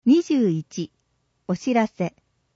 21、お知らせ。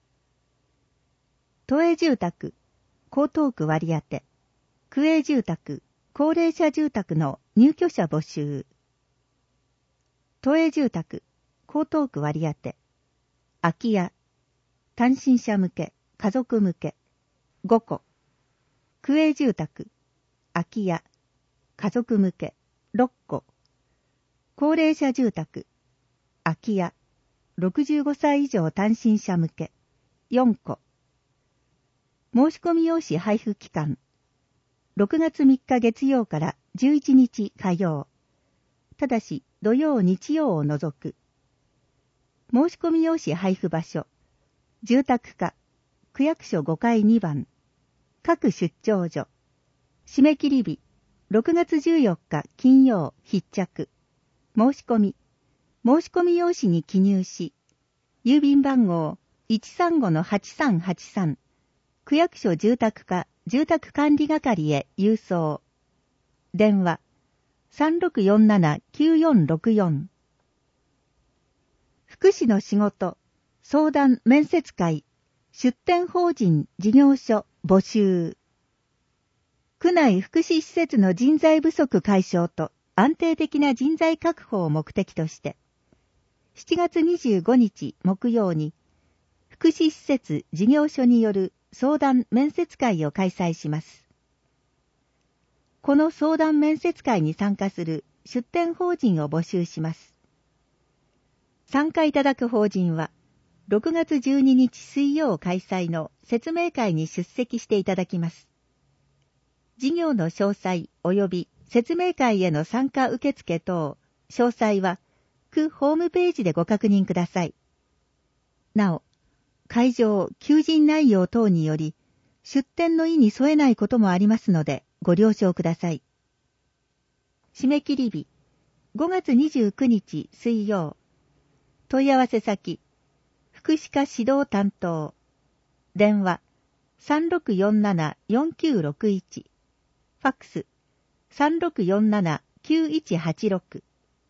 都営住宅、江東区割当、区営住宅、高齢者住宅の入居者募集。都営住宅、江東区割当、空き家、単身者向け、家族向け、5戸。区営住宅、空き家、家族向け、6戸。高齢者住宅、空き家、65歳以上単身者向け、4戸。申し込み用紙配布期間、6月3日月曜から11日火曜。ただし、土曜日曜を除く。申し込み用紙配布場所、住宅課、区役所5階2番、各出張所。締め切り日、6月14日金曜必着。申し込み用紙に記入し、郵便番号 135-8383、区役所住宅課住宅管理係へ郵送。電話 3647-9464。福祉の仕事、相談面接会、出店法人事業所募集。区内福祉施設の人材不足解消と安定的な人材確保を目的として、7月25日木曜に、福祉施設事業所による相談面接会を開催します。この相談面接会に参加する出店法人を募集します。参加いただく法人は、6月12日水曜開催の説明会に出席していただきます。事業の詳細及び説明会への参加受付等、詳細は、区ホームページでご確認ください。なお、会場、求人内容等により、出店の意に添えないこともありますので、ご了承ください。締め切り日、5月29日水曜。問い合わせ先、福祉課指導担当。電話、3647-4961。ファックス、3647-9186。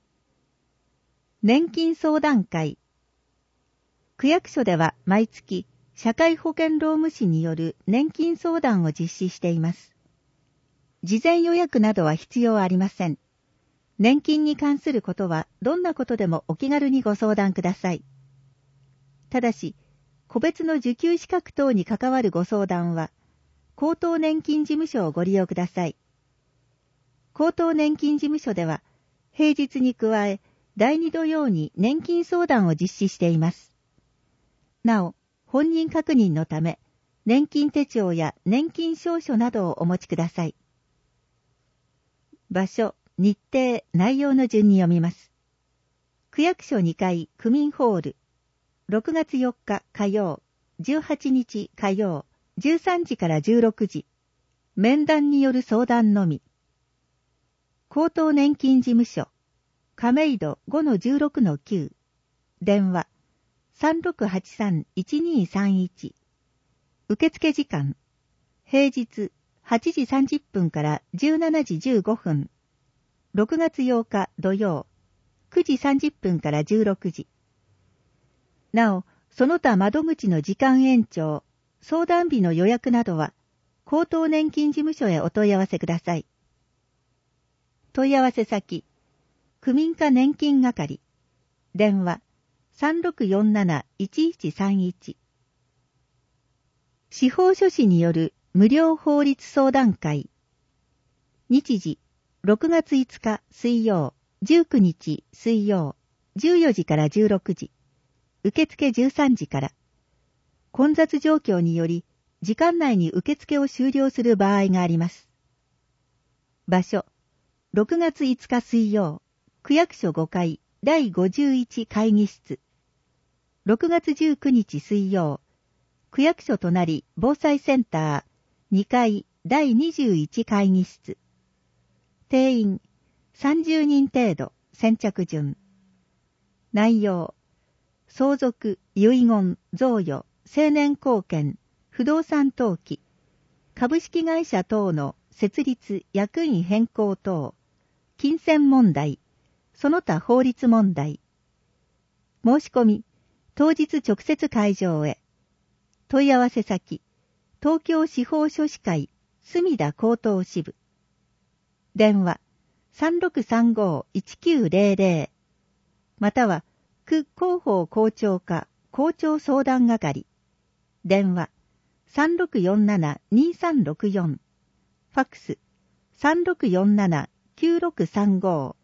年金相談会。区役所では毎月、社会保険労務士による年金相談を実施しています。事前予約などは必要ありません。年金に関することはどんなことでもお気軽にご相談ください。ただし、個別の受給資格等に関わるご相談は、高等年金事務所をご利用ください。高等年金事務所では、平日に加え、第2土曜に年金相談を実施しています。なお、本人確認のため、年金手帳や年金証書などをお持ちください。場所、日程、内容の順に読みます。区役所2階区民ホール、6月4日火曜、18日火曜、13時から16時、面談による相談のみ。高等年金事務所、亀戸 5-16-9、電話、3683-1231。受付時間、平日8時30分から17時15分。6月8日土曜、9時30分から16時。なお、その他窓口の時間延長、相談日の予約などは、高等年金事務所へお問い合わせください。問い合わせ先、区民課年金係、電話、3647-1131。司法書士による無料法律相談会。日時、6月5日水曜、19日水曜、14時から16時。受付13時から。混雑状況により、時間内に受付を終了する場合があります。場所、6月5日水曜、区役所5階第51会議室。6月19日水曜、区役所隣防災センター2階第21会議室。定員30人程度、先着順。内容、相続、遺言、贈与、成年後見、不動産登記、株式会社等の設立、役員変更等、金銭問題、その他法律問題。申し込み、 当日直接会場へ。問い合わせ先、東京司法書士会墨田高等支部。電話、3635-1900。または、区広報校長課校長相談係。電話、3647-2364。ファックス、3647-9635。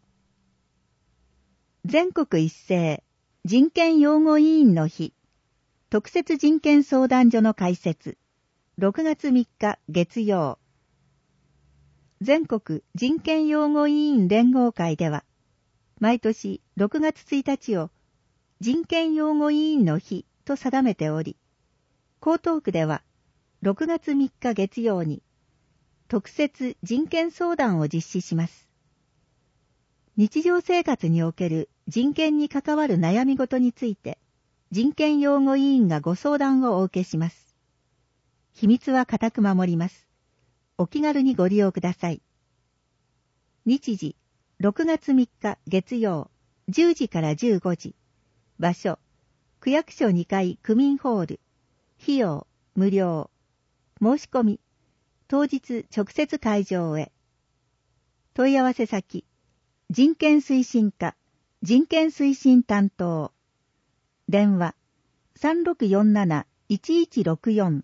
全国一斉人権擁護委員の日、特設人権相談所の開設、6月3日月曜。全国人権擁護委員連合会では、毎年6月1日を人権擁護委員の日と定めており、江東区では6月3日月曜に特設人権相談を実施します。日常生活における人権に関わる悩み事について、人権擁護委員がご相談をお受けします。秘密は固く守ります。お気軽にご利用ください。日時、6月3日月曜、10時から15時。場所、区役所2階区民ホール。費用、無料。申し込み、当日直接会場へ。問い合わせ先、人権推進課、人権推進担当。電話、3647-1164。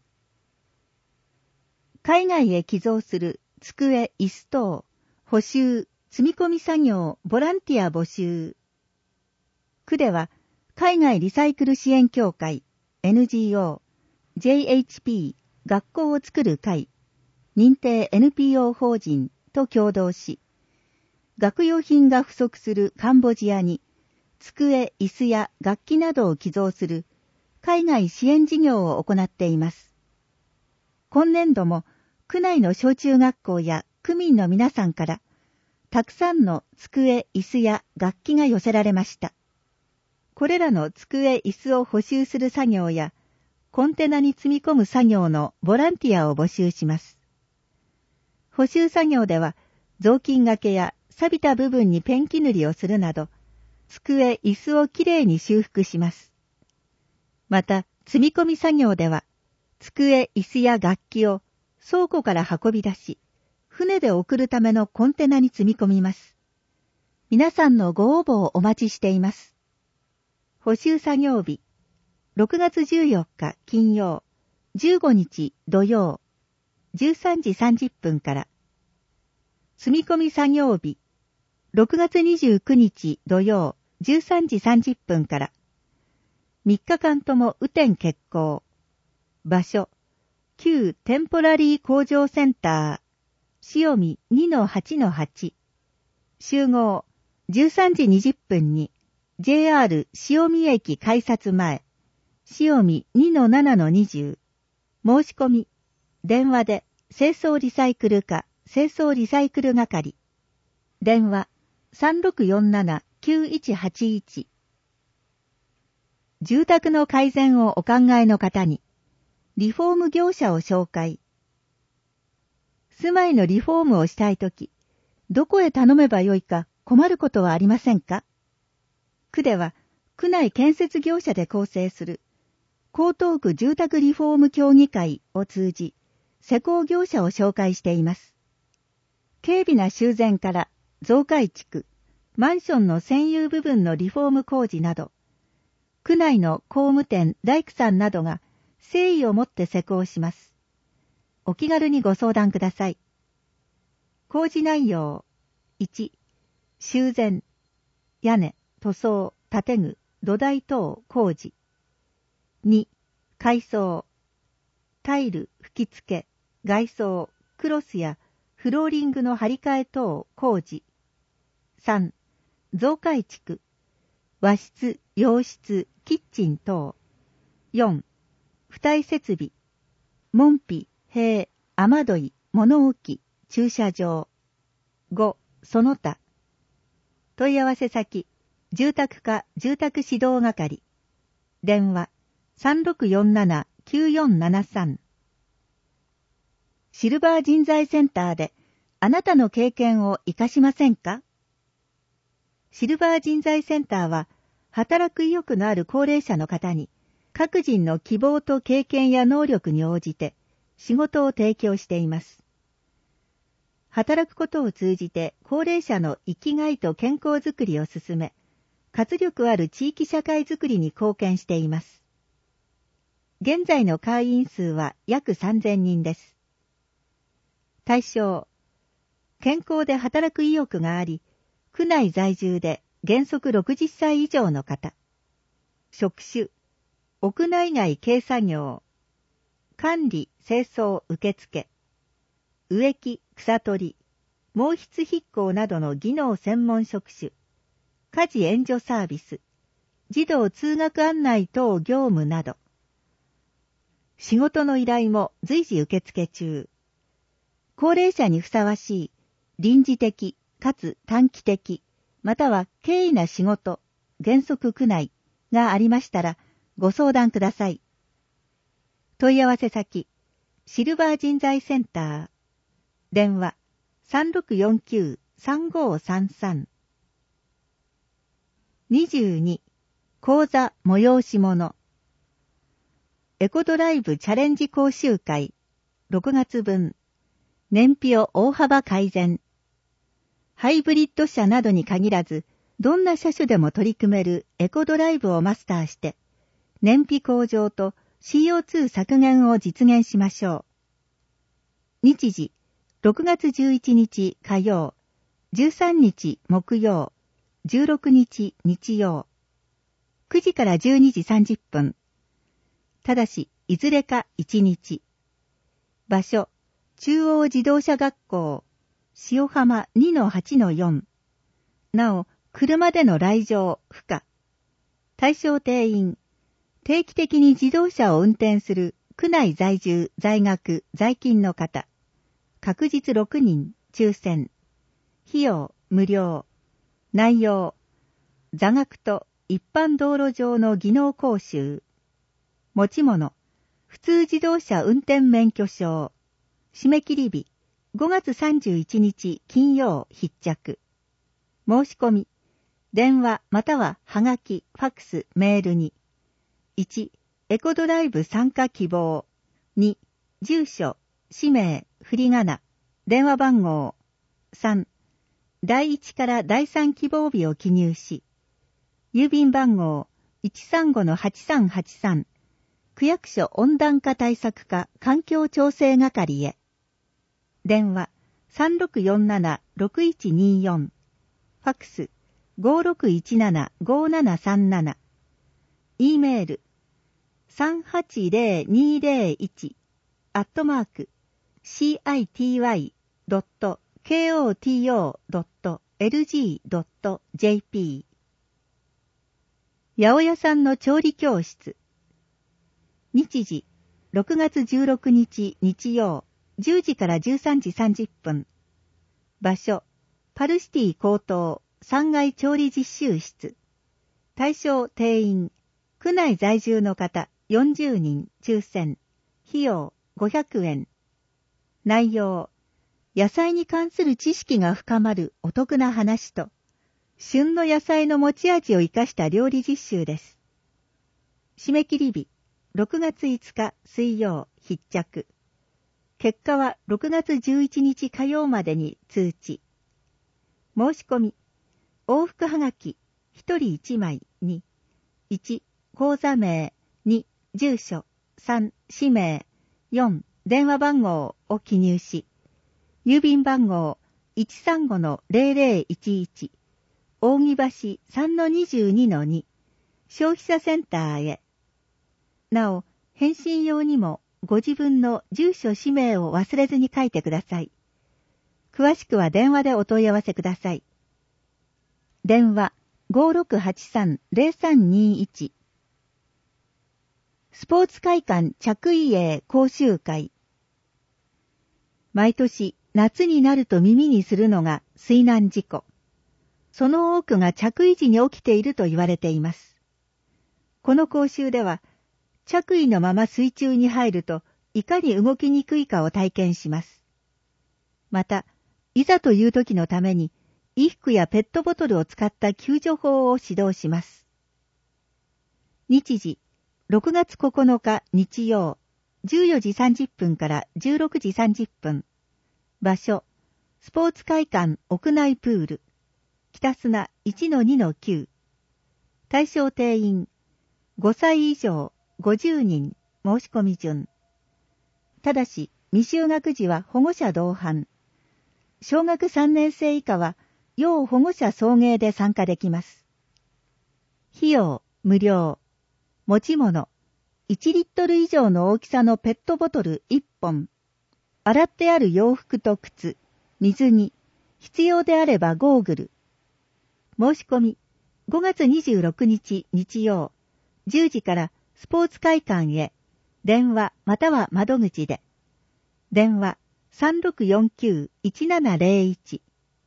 海外へ寄贈する机、椅子等、補修、積み込み作業、ボランティア募集。区では、海外リサイクル支援協会、NGO、JHP、学校を作る会、認定 NPO 法人と共同し、学用品が不足するカンボジアに、机、椅子や楽器などを寄贈する海外支援事業を行っています。今年度も区内の小中学校や区民の皆さんからたくさんの机、椅子や楽器が寄せられました。これらの机、椅子を補修する作業やコンテナに積み込む作業のボランティアを募集します。補修作業では雑巾掛けや錆びた部分にペンキ塗りをするなど、机、椅子をきれいに修復します。また、積み込み作業では、机、椅子や楽器を倉庫から運び出し、船で送るためのコンテナに積み込みます。皆さんのご応募をお待ちしています。補修作業日、6月14日金曜、15日土曜、13時30分から。積み込み作業日、6月29日土曜、13時30分から。3日間とも雨天決行。場所、旧テンポラリー工場センター、塩見 2-8-8。集合、13時20分に、JR 塩見駅改札前、塩見 2-7-20。申し込み、電話で、清掃リサイクル課、清掃リサイクル係。電話、3647-9181。住宅の改善をお考えの方に、リフォーム業者を紹介。住まいのリフォームをしたいとき、どこへ頼めばよいか困ることはありませんか？区では、区内建設業者で構成する、江東区住宅リフォーム協議会を通じ、施工業者を紹介しています。軽微な修繕から増改築、マンションの占有部分のリフォーム工事など、区内の工務店、大工さんなどが誠意を持って施工します。お気軽にご相談ください。工事内容、1、修繕、屋根、塗装、建具、土台等工事。2、改装、タイル、吹き付け、外装、クロスやフローリングの張り替え等工事。3、増改築、和室、洋室、キッチン等。4、付帯設備、門扉、塀、雨どい、物置、駐車場。5、その他。問い合わせ先、住宅課住宅指導係。電話、3647-9473。シルバー人材センターであなたの経験を活かしませんか？シルバー人材センターは働く意欲のある高齢者の方に、各人の希望と経験や能力に応じて仕事を提供しています。働くことを通じて高齢者の生きがいと健康づくりを進め、活力ある地域社会づくりに貢献しています。現在の会員数は約3000人です。対象、健康で働く意欲があり、区内在住で原則60歳以上の方。職種、屋内外軽作業、管理、清掃、受付、植木、草取り、毛筆筆行などの技能専門職種、家事援助サービス、児童通学案内等業務など。仕事の依頼も随時受付中。高齢者にふさわしい臨時的かつ短期的、または経緯な仕事、原則区内がありましたらご相談ください。問い合わせ先、シルバー人材センター。電話、3649-3533。22、講座催し物。エコドライブチャレンジ講習会、6月分。燃費を大幅改善。ハイブリッド車などに限らず、どんな車種でも取り組めるエコドライブをマスターして、燃費向上と CO2 削減を実現しましょう。日時、6月11日火曜、13日木曜、16日日曜。9時から12時30分。ただし、いずれか1日。場所、中央自動車学校、塩浜 2-8-4。なお、車での来場不可。対象定員、定期的に自動車を運転する区内在住、在学、在勤の方。確実6人、抽選。費用、無料。内容、座学と一般道路上の技能講習。持ち物、普通自動車運転免許証。締め切り日、5月31日金曜必着。申し込み、電話またははがき、ファックス、メールに。1、エコドライブ参加希望。2、住所、氏名、振り仮名、電話番号。3、第1から第3希望日を記入し、郵便番号 135-8383、区役所温暖化対策課環境調整係へ。電話 3647-6124。ファックス 5617-5737。E メール city-201-city.koto.lg.jp。 八百屋さんの調理教室。日時、6月16日日曜、10時から13時30分。場所、パルシティ高等3階調理実習室。対象定員、区内在住の方40人抽選。費用500円。内容、野菜に関する知識が深まるお得な話と、旬の野菜の持ち味を生かした料理実習です。締め切り日、6月5日水曜必着。結果は6月11日火曜までに通知。申し込み、往復はがき1人1枚に、1、口座名、2、住所、3、氏名、4、電話番号を記入し、郵便番号 135-0011、扇橋 3-22-2、消費者センターへ。なお、返信用にもご自分の住所氏名を忘れずに書いてください。詳しくは電話でお問い合わせください。電話 5683-0321。スポーツ会館着衣泳講習会。毎年夏になると耳にするのが水難事故。その多くが着衣時に起きていると言われています。この講習では、着衣のまま水中に入るといかに動きにくいかを体験します。また、いざという時のために衣服やペットボトルを使った救助法を指導します。 日時、6月9日日曜、14時30分から16時30分。場所、スポーツ会館屋内プール。北砂 1-2-9。対象定員、5歳以上50人申し込み順。ただし、未就学児は保護者同伴。小学3年生以下は、要保護者送迎で参加できます。費用、無料。持ち物、1リットル以上の大きさのペットボトル1本。洗ってある洋服と靴、水着、必要であればゴーグル。申し込み、5月26日日曜、10時からスポーツ会館へ、電話または窓口で。電話 3649-1701。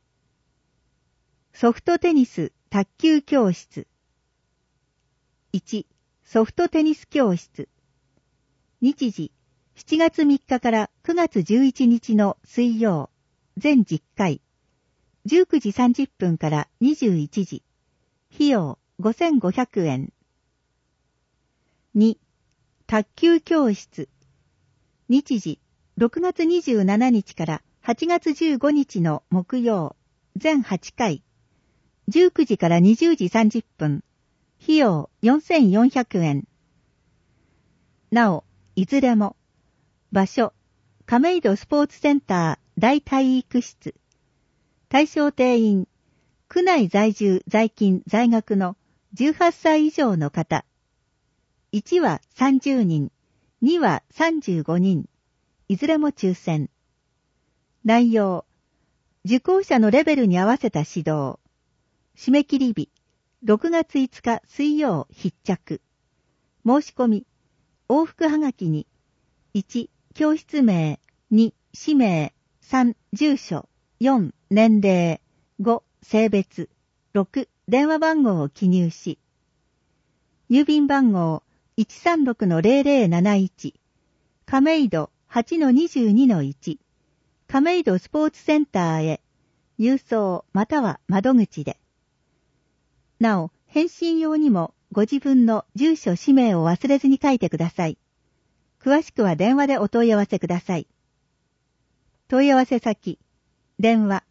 ソフトテニス卓球教室。1、ソフトテニス教室。日時、7月3日から9月11日の水曜、全10回。19時30分から21時。費用5500円。2、卓球教室。日時、6月27日から8月15日の木曜、全8回。19時から20時30分。費用4400円。なお、いずれも、場所、亀戸スポーツセンター大体育室。対象定員、区内在住在勤在学の18歳以上の方。1は30人、2は35人。いずれも抽選。内容、受講者のレベルに合わせた指導。締め切り日、6月5日水曜必着。申し込み、往復はがきに、1、教室名、2、氏名、3、住所、4、年齢、5、性別、6、電話番号を記入し、郵便番号 136-0071、亀戸 8-22-1、亀戸スポーツセンターへ、郵送または窓口で。なお、返信用にもご自分の住所氏名を忘れずに書いてください。詳しくは電話でお問い合わせください。問い合わせ先、電話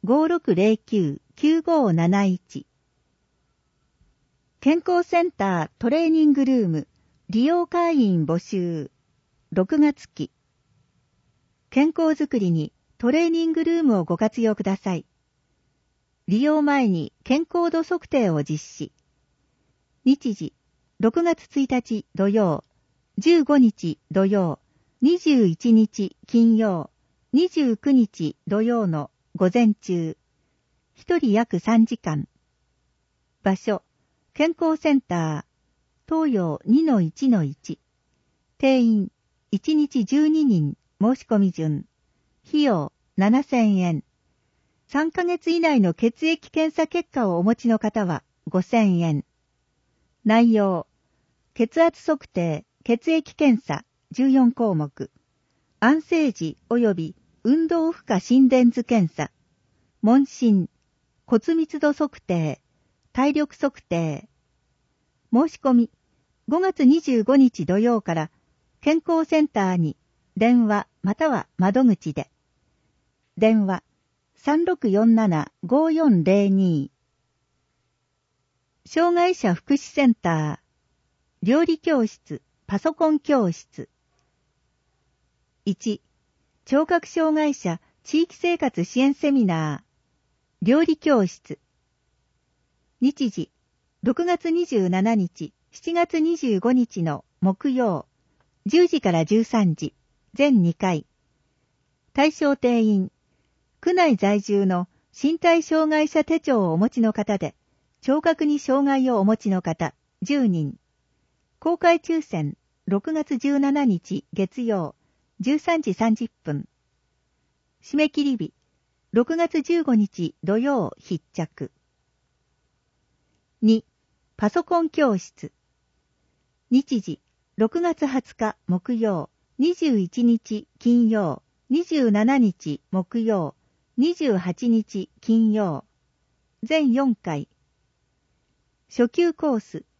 5609-9571。健康センタートレーニングルーム利用会員募集。6月期。健康づくりにトレーニングルームをご活用ください。利用前に健康度測定を実施。日時、6月1日土曜、15日土曜、21日金曜、29日土曜の午前中。1人約3時間。場所、健康センター、東洋 2-1-1。定員、1日12人、申し込み順。費用、7000円。3ヶ月以内の血液検査結果をお持ちの方は5000円。内容、血圧測定、血液検査14項目。安静時及び運動負荷心電図検査。問診、骨密度測定、体力測定。申し込み、5月25日土曜から健康センターに電話または窓口で。電話、3647-5402。障害者福祉センター、料理教室、パソコン教室。1、聴覚障害者地域生活支援セミナー、料理教室。日時、6月27日、7月25日の木曜、10時から13時、全2回。対象定員、区内在住の身体障害者手帳をお持ちの方で、聴覚に障害をお持ちの方、10人。公開抽選、6月17日月曜、13時30分。締め切り日、6月15日土曜必着。2、パソコン教室。日時、6月20日木曜、21日金曜、27日木曜、28日金曜。全4回。初級コース、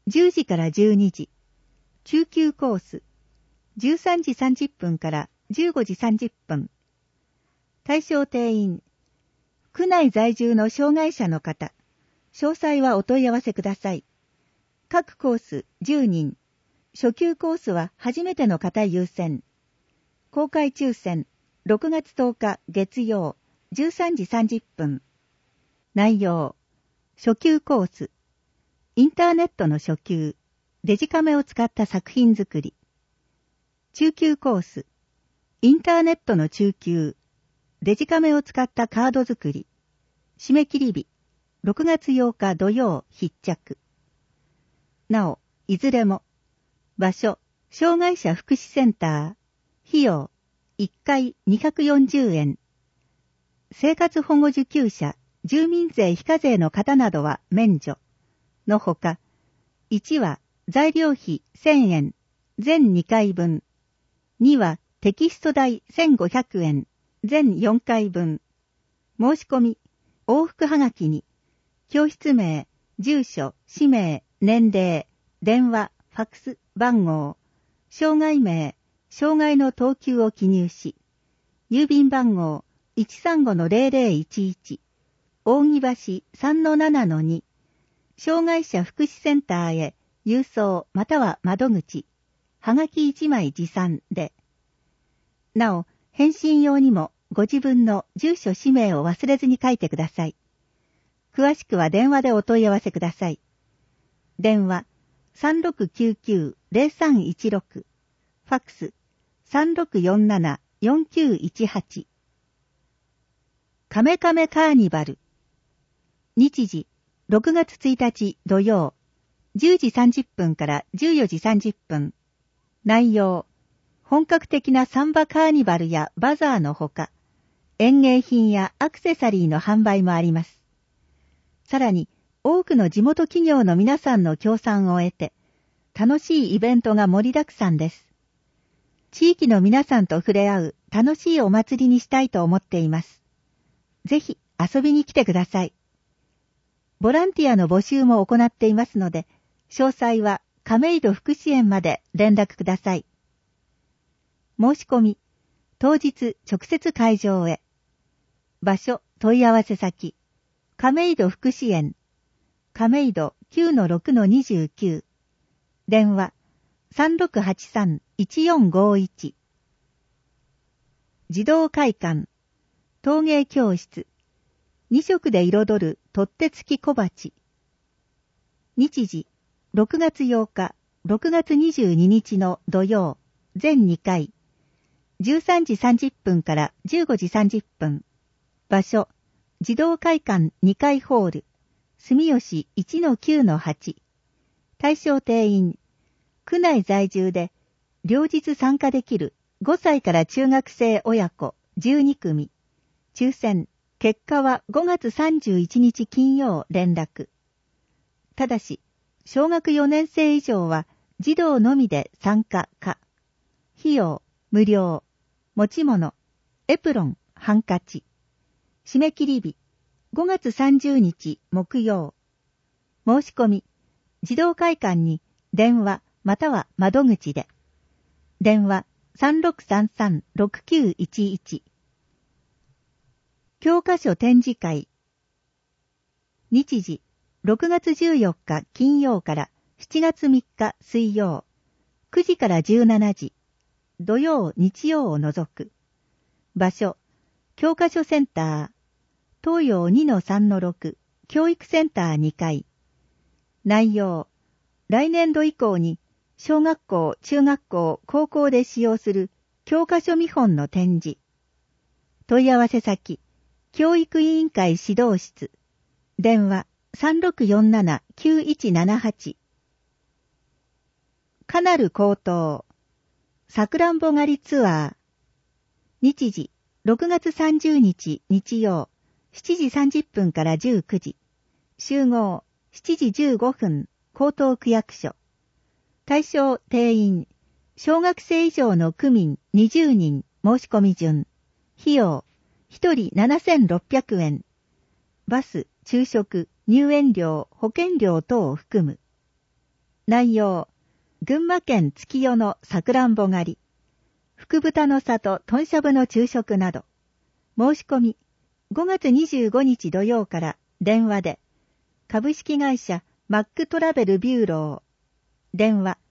10時から12時。中級コース、13時30分から15時30分。対象定員、区内在住の障害者の方。詳細はお問い合わせください。各コース10人。初級コースは初めての方優先。公開抽選、6月10日月曜、13時30分。内容、初級コース。インターネットの初級。デジカメを使った作品作り。中級コース。インターネットの中級。デジカメを使ったカード作り。締め切り日。6月8日土曜必着。なお、いずれも。場所、障害者福祉センター。費用、1回240円。生活保護受給者、住民税非課税の方などは免除。のほか、1は材料費1000円、全2回分。2はテキスト代1500円、全4回分。申し込み、往復はがきに、教室名、住所、氏名、年齢、電話、ファックス、番号、障害名、障害の等級を記入し、郵便番号 135-0011、扇橋 3-7-2、障害者福祉センターへ郵送または窓口、はがき1枚持参で。なお、返信用にもご自分の住所氏名を忘れずに書いてください。詳しくは電話でお問い合わせください。電話 3699-0316、ファックス 3647-4918。カメカメカーニバル。日時6月1日土曜、10時30分から14時30分。内容、本格的なサンバカーニバルやバザーのほか、園芸品やアクセサリーの販売もあります。さらに、多くの地元企業の皆さんの協賛を得て、楽しいイベントが盛りだくさんです。地域の皆さんと触れ合う楽しいお祭りにしたいと思っています。ぜひ遊びに来てください。ボランティアの募集も行っていますので、詳細は亀戸福祉園まで連絡ください。申し込み、当日直接会場へ。場所、問い合わせ先、亀戸福祉園、亀戸 9-6-29、電話 3683-1451。児童会館、陶芸教室、2色で彩る取っ手付き小鉢。日時、6月8日、6月22日の土曜、全2回、13時30分から15時30分。場所、児童会館2階ホール、住吉 1-9-8。対象定員、区内在住で、両日参加できる5歳から中学生親子12組。抽選、結果は5月31日金曜連絡。ただし、小学4年生以上は児童のみで参加可。費用、無料。持ち物、エプロン、ハンカチ。締め切り日、5月30日木曜。申し込み、児童会館に電話または窓口で。電話 3633-6911。教科書展示会。日時、6月14日金曜から7月3日水曜。9時から17時。土曜、日曜を除く。場所、教科書センター。東洋 2-3-6、教育センター2階。内容、来年度以降に、小学校、中学校、高校で使用する教科書見本の展示。問い合わせ先、教育委員会指導室。電話、3647-9178。カナル高等。さくらんぼ狩りツアー。日時、6月30日日曜、7時30分から19時。集合、7時15分、江東区役所。対象定員、小学生以上の区民20人、申し込み順。費用、1人7600円。バス、昼食、入園料、保険料等を含む。 内容、群馬県月夜のさくらんぼ狩り、福豚の里豚しゃぶの昼食など。申し込み、5月25日土曜から電話で、株式会社マックトラベルビューロー、電話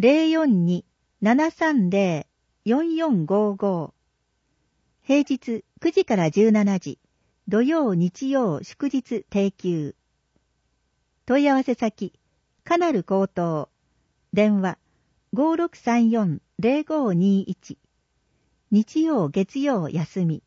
042-730-4455、平日9時から17時、土曜日曜祝日定休。問い合わせ先、カナル高等、電話 5634-0521、日曜月曜休み。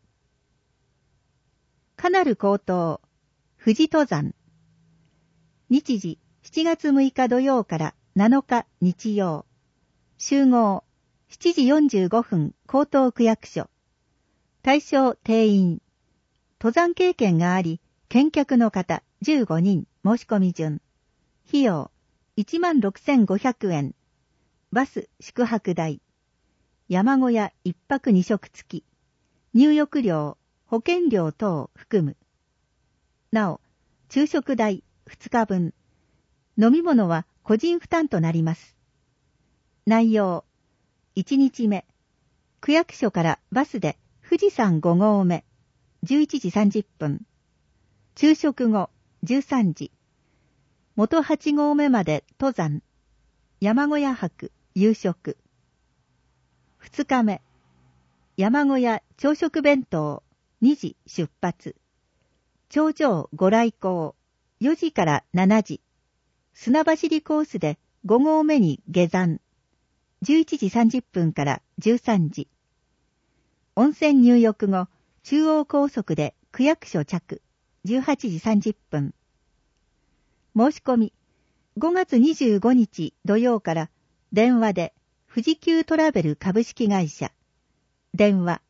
カナル高等、富士登山。日時7月6日土曜から7日日曜。集合7時45分高等区役所。対象定員。登山経験があり、見客の方15人申し込み順。費用16,500円。バス宿泊代。山小屋1泊2食付き。入浴料、保険料等含む。なお、昼食代2日分。飲み物は個人負担となります。内容。1日目。区役所からバスで富士山5合目。11時30分。昼食後13時。元8合目まで登山。山小屋泊、夕食。2日目。山小屋朝食弁当。2時出発。頂上ご来光。4時から7時。砂走りコースで5合目に下山。11時30分から13時。温泉入浴後、中央高速で区役所着。18時30分。申し込み。5月25日土曜から電話で富士急トラベル株式会社。電話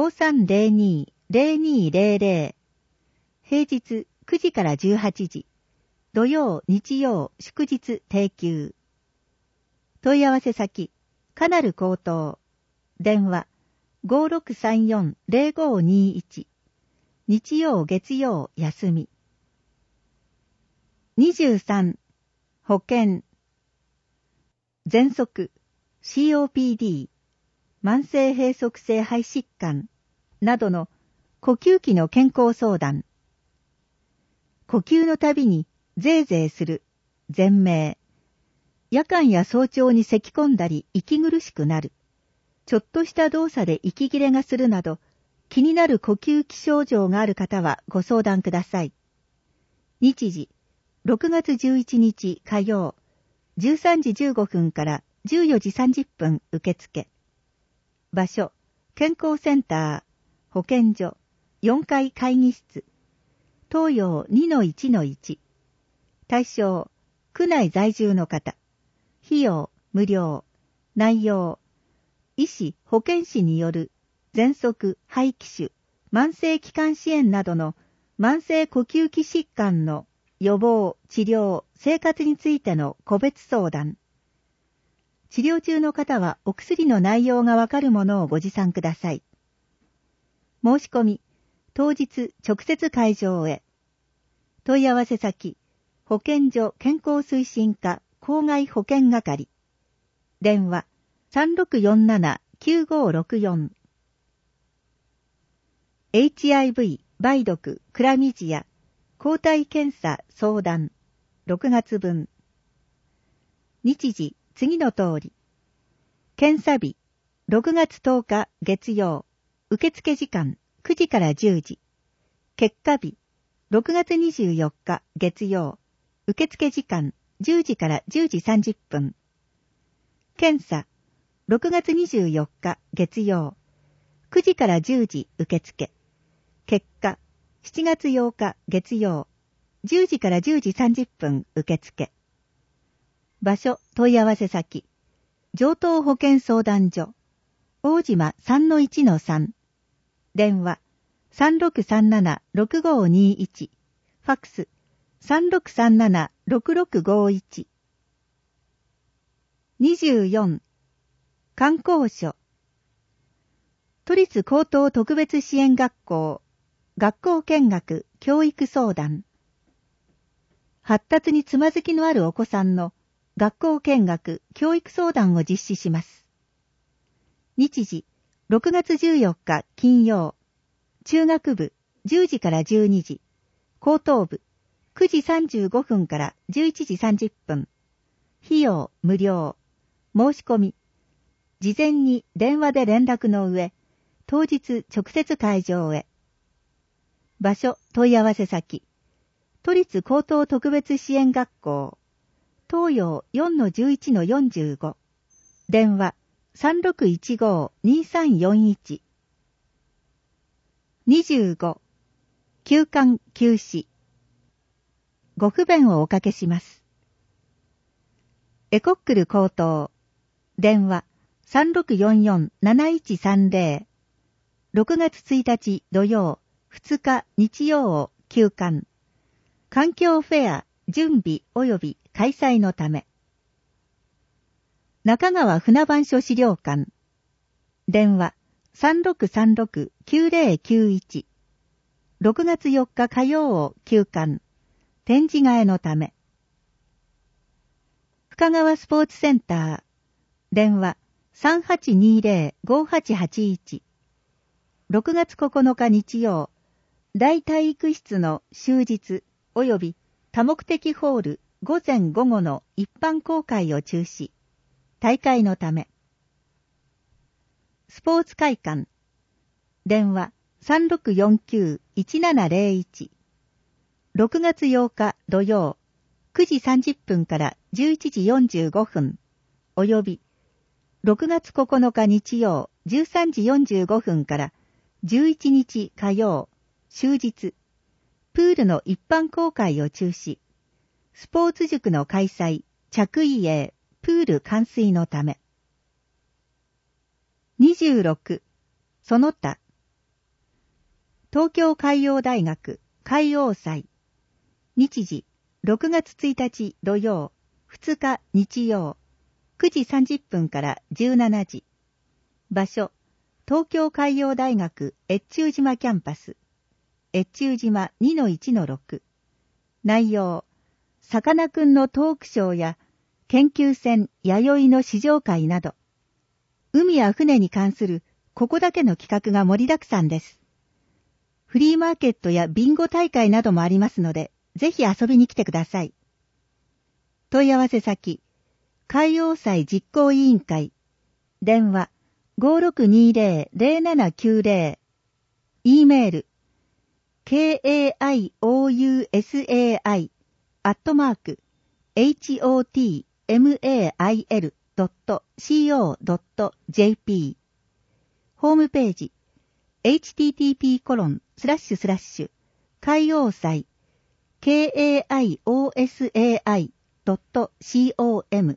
5302-0200。平日9時から18時。土曜日曜祝日定休。問い合わせ先、カナル高等。電話 5634-0521。日曜月曜休み。23. 保険。喘息、COPD、慢性閉塞性肺疾患などの呼吸器の健康相談。呼吸のたびにゼーゼーする、全鳴。夜間や早朝に咳き込んだり息苦しくなる。ちょっとした動作で息切れがするなど、気になる呼吸器症状がある方はご相談ください。日時、6月11日火曜、13時15分から14時30分受付。場所、健康センター、保健所、4階会議室。東洋 2-1-1。対象、区内在住の方。費用、無料。内容、医師、保健師による、喘息、肺気腫、慢性気管支炎などの慢性呼吸器疾患の予防、治療、生活についての個別相談。治療中の方はお薬の内容がわかるものをご持参ください。申し込み、当日直接会場へ。問い合わせ先、保健所健康推進課郊外保健係。電話、3647-9564。HIV、梅毒、クラミジア、抗体検査相談、6月分。日時、次の通り。検査日、6月10日月曜、受付時間9時から10時。結果日、6月24日月曜、受付時間10時から10時30分。検査、6月24日月曜、9時から10時受付。結果、7月8日月曜、10時から10時30分受付。場所、問い合わせ先、上東保健相談所、大島 3-1-3。電話、3637-6521。ファックス、3637-6651。24. 観光所。都立高等特別支援学校、学校見学、教育相談。発達につまずきのあるお子さんの学校見学、教育相談を実施します。日時、6月14日金曜、中学部10時から12時、高等部9時35分から11時30分。費用無料。申し込み。事前に電話で連絡の上、当日直接会場へ。場所、問い合わせ先。都立高等特別支援学校。東洋 4-11-45。電話、3615-2341。25. 休館休止。ご不便をおかけします。エコックル高等。電話、3644-7130。6月1日土曜、2日日曜を休館。環境フェア、準備及び開催のため。中川船番所資料館。電話、3636-9091。6月4日火曜を休館。展示替えのため。深川スポーツセンター。電話、3820-5881。6月9日日曜、大体育室の終日及び多目的ホール午前午後の一般公開を中止。大会のため。スポーツ会館。電話、3649-1701。6月8日土曜、9時30分から11時45分。および、6月9日日曜、13時45分から11日火曜、終日。プールの一般公開を中止。スポーツ塾の開催、着衣泳、プール冠水のため。26. その他。東京海洋大学海洋祭。日時、6月1日土曜、2日日曜、9時30分から17時。場所、東京海洋大学越中島キャンパス。越中島 2-1-6。内容、さかなクンのトークショーや研究船弥生の試乗会など、海や船に関するここだけの企画が盛りだくさんです。フリーマーケットやビンゴ大会などもありますので、ぜひ遊びに来てください。問い合わせ先、海洋祭実行委員会。電話、5620-0790。E メール、kaiousai@hotmail.co.jp。ホームページ、http:// 海洋祭kaiousai.com。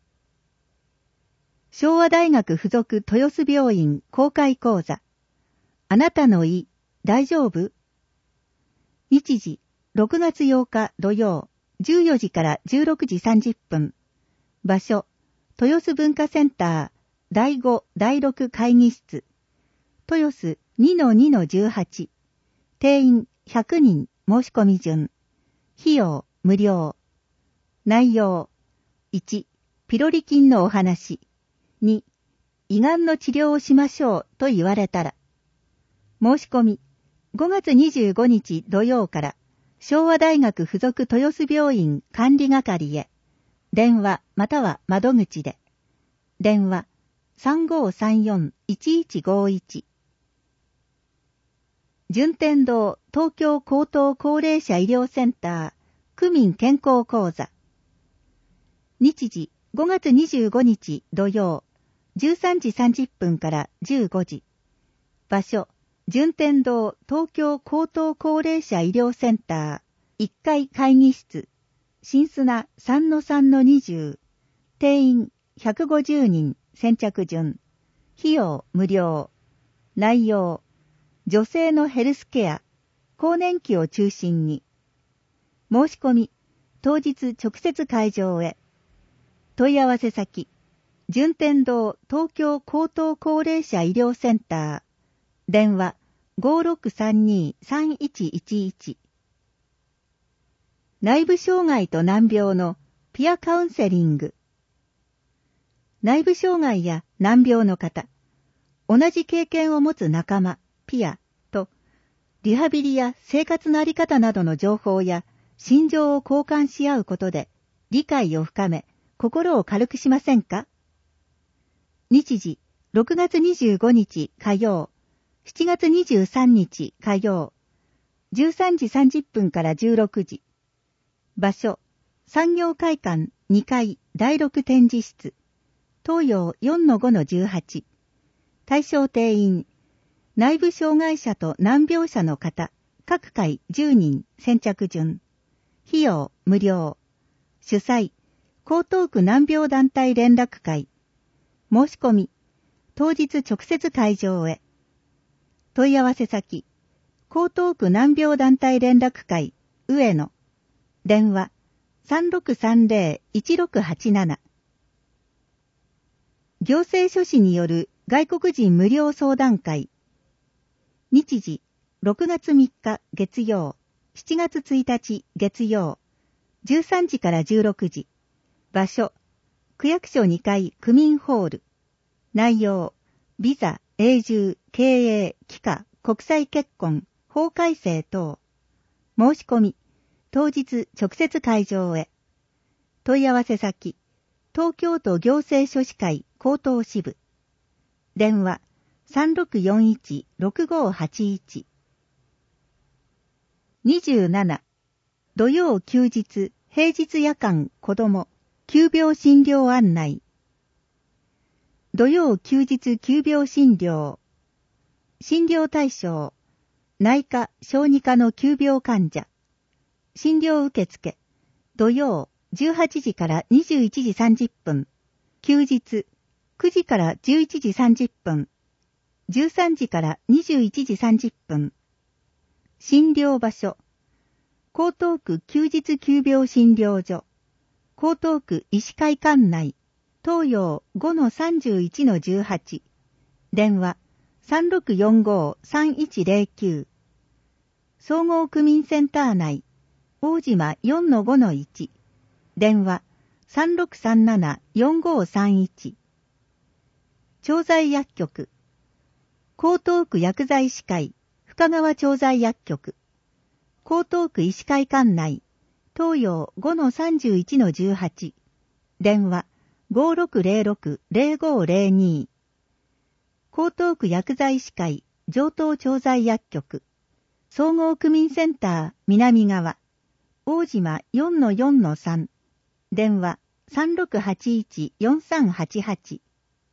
昭和大学附属豊洲病院公開講座。あなたの胃、大丈夫？日時、6月8日土曜、14時から16時30分。場所、豊洲文化センター、第5、第6会議室。豊洲 2-2-18。定員100人申し込み順。費用無料。内容、1、ピロリ菌のお話。2、胃がんの治療をしましょうと言われたら。申し込み、5月25日土曜から昭和大学附属豊洲病院管理係へ。電話または窓口で。電話 3534-1151。順天堂東京高等高齢者医療センター区民健康講座。日時5月25日土曜13時30分から15時。場所、順天堂東京高等高齢者医療センター1階会議室。新砂 3-3-20。定員150人先着順。費用無料。内容、女性のヘルスケア、更年期を中心に。申し込み、当日直接会場へ。問い合わせ先、順天堂東京高等高齢者医療センター。電話 5632-3111。内部障害と難病のピアカウンセリング。内部障害や難病の方、同じ経験を持つ仲間、ピアと、リハビリや生活のあり方などの情報や心情を交換し合うことで、理解を深め、心を軽くしませんか？日時、6月25日火曜、7月23日火曜、13時30分から16時。場所、産業会館2階第6展示室。東洋 4-5-18。対象定員、内部障害者と難病者の方、各回10人先着順。費用無料。主催、江東区難病団体連絡会。申し込み、当日直接会場へ。問い合わせ先、江東区難病団体連絡会、上野。電話、3630-1687。行政書士による外国人無料相談会。日時、6月3日月曜、7月1日月曜、13時から16時。場所、区役所2階区民ホール。内容、ビザ、永住、経営、帰化、国際結婚、法改正等。申し込み、当日直接会場へ。問い合わせ先、東京都行政書士会江東支部。電話、3641-6581。27、土曜休日、平日夜間子ども、急病診療案内。土曜休日急病診療。診療対象、内科・小児科の急病患者。診療受付、土曜18時から21時30分。休日、9時から11時30分。13時から21時30分。診療場所、江東区休日急病診療所。江東区医師会館内。東洋 5-31-18。電話、3645-3109。総合区民センター内。大島 4-5-1。電話、3637-4531。調剤薬局。江東区薬剤師会、深川調剤薬局。江東区医師会館内。東洋 5-31-18。電話、5606-0502。江東区薬剤師会、上東調剤薬局。総合区民センター、南側。大島 4-4-3。電話、3681-4388。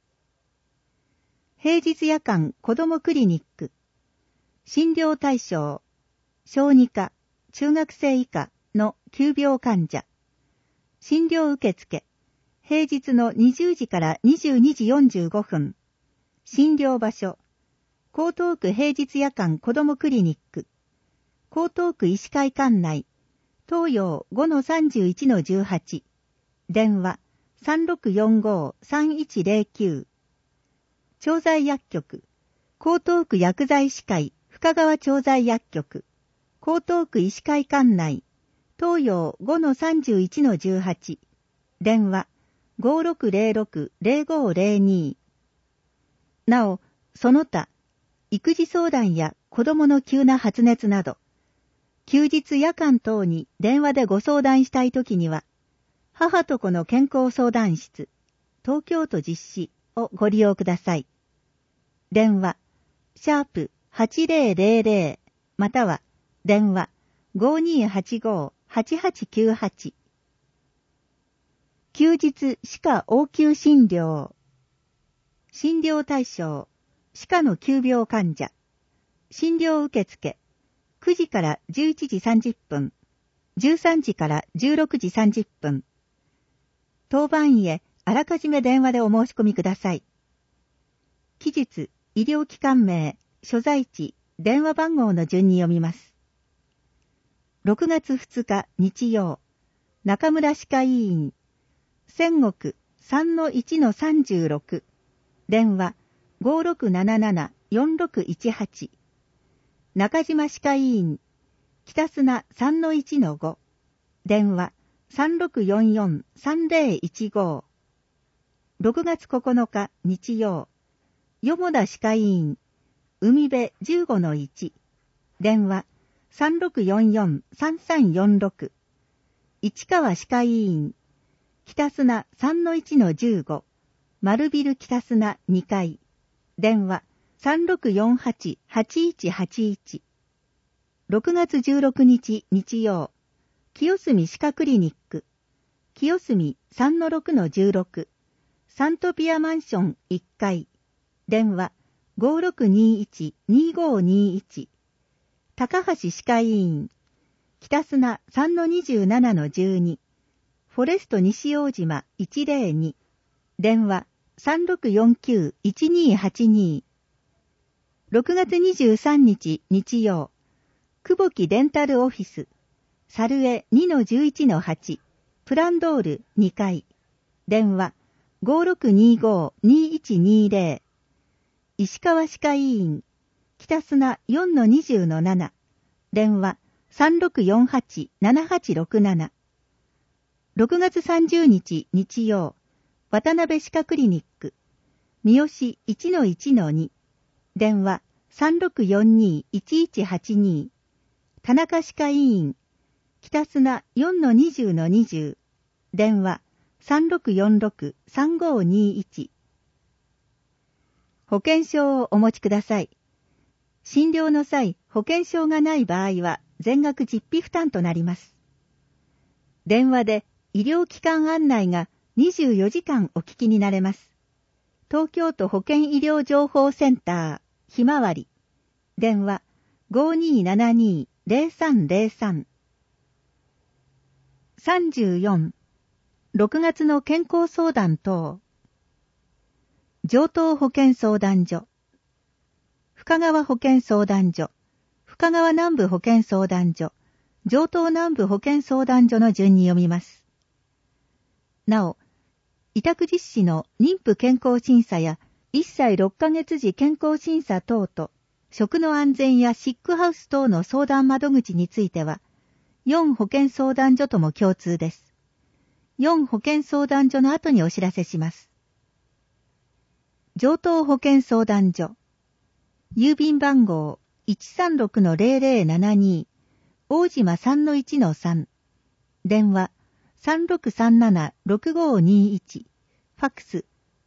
平日夜間子どもクリニック。診療対象、小児科、中学生以下の急病患者。診療受付、平日の20時から22時45分。診療場所、江東区平日夜間子どもクリニック。江東区医師会館内。東洋 5-31-18。電話、3645-3109。調剤薬局、江東区薬剤師会深川調剤薬局。江東区医師会館内。東洋 5-31-18。電話、5606-0502。なお、その他、育児相談や子供の急な発熱など、休日夜間等に電話でご相談したいときには、母と子の健康相談室、東京都実施をご利用ください。電話、#8000 または電話 5285-8898。休日歯科応急診療。診療対象、歯科の急病患者。診療受付、9時から11時30分、13時から16時30分。当番医へあらかじめ電話でお申し込みください。期日、医療機関名、所在地、電話番号の順に読みます。6月2日日曜、中村歯科医院、仙石 3-1-36。電話、5677-4618。中島歯科医院、北砂 3-1-5。電話、 3644-3015。6月9日日曜。よもだ歯科医院。海辺 15-1。電話3644-3346。市川歯科医院。北砂 3-1-15。丸ビル北砂2階。電話3648-8181。6月16日日曜。清澄歯科クリニック。清澄 3-6-16。サントピアマンション1階。電話5621-2521。高橋歯科医院。北砂 3-27-12。フォレスト西大島102。電話3649-1282。6月23日日曜。久保木デンタルオフィス。サルエ 2-11-8。プランドール2階。電話5625-2120。石川歯科医院。北砂 4-20-7。電話3648-7867。6月30日日曜。渡辺歯科クリニック。三好 1-1-2。電話3642-1182。田中歯科医院。北砂 4-20-20。電話3646-3521。保険証をお持ちください。診療の際、保険証がない場合は全額実費負担となります。電話で医療機関案内が24時間お聞きになれます。東京都保健医療情報センター、ひまわり。電話5272-0303。34。6月の健康相談等。城東保健相談所。深川保健相談所。深川南部保健相談所。城東南部保健相談所の順に読みます。なお、委託実施の妊婦健康審査や1歳6ヶ月時健康審査等と、食の安全やシックハウス等の相談窓口については、4保健相談所とも共通です。4保健相談所の後にお知らせします。城東保健相談所。郵便番号 136-0072。大島 3-1-3。電話3637-6521。ファックス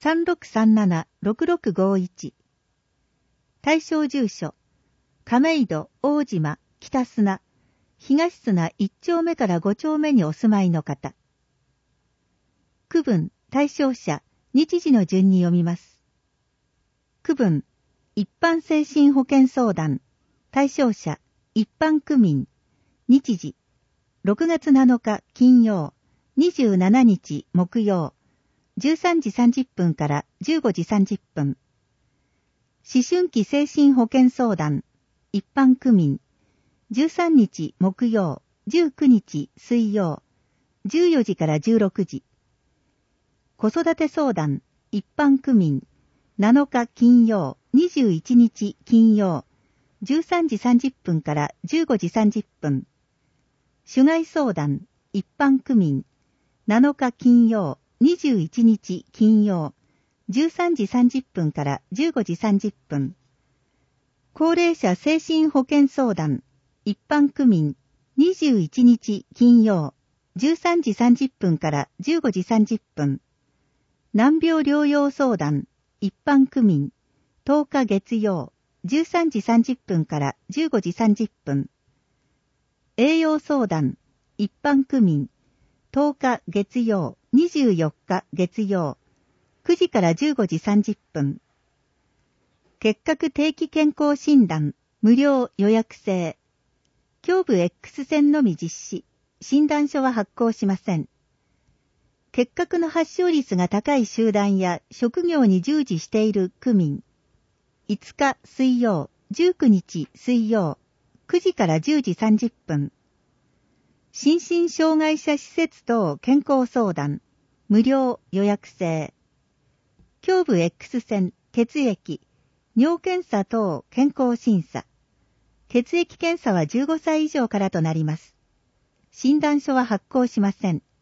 3637-6651。対象住所。亀戸、大島、北砂、東砂1丁目から5丁目にお住まいの方。区分、対象者、日時の順に読みます。区分、一般精神保健相談、対象者、一般区民、日時、6月7日金曜、27日木曜、13時30分から15時30分。思春期精神保健相談、一般区民、13日木曜、19日水曜、14時から16時。子育て相談、一般区民、7日金曜、21日金曜、13時30分から15時30分。種害相談、一般区民、7日金曜、21日金曜、13時30分から15時30分。高齢者精神保健相談、一般区民、21日金曜、13時30分から15時30分。難病療養相談、一般区民、10日月曜、13時30分から15時30分。栄養相談、一般区民、10日月曜、24日月曜、9時から15時30分。結核定期健康診断、無料予約制。胸部 X 線のみ実施。診断書は発行しません。結核の発症率が高い集団や職業に従事している区民。5日水曜、19日水曜、9時から10時30分。心身障害者施設等健康相談、無料予約制。胸部 X 線、血液、尿検査等健康審査。血液検査は15歳以上からとなります。診断書は発行しません。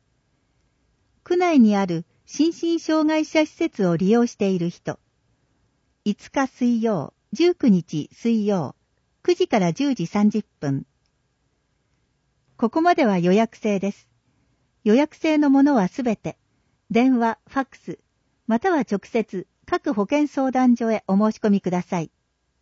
区内にある心身障害者施設を利用している人。5日水曜、19日水曜、9時から10時30分。ここまでは予約制です。予約制のものはすべて、電話、ファックス、または直接、各保健相談所へお申し込みください。